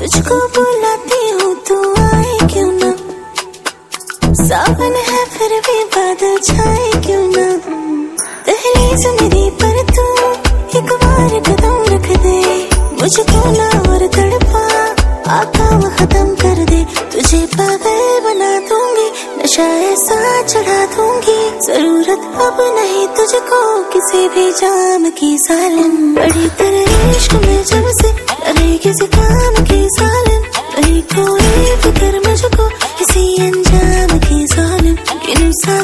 तुझको बुलाती हूँ तू आए क्यों ना, सावन है फिर भी बादल छाए क्यों ना। दहलीज मेरी पर तू एक बार कदम रख दे, मुझको ना और तड़पा आका वो खत्म कर दे। तुझे पागल बना दूंगी, नशा ऐसा चढ़ा दूंगी, जरूरत अब नहीं तुझको किसी भी जाम की सालन। बड़ी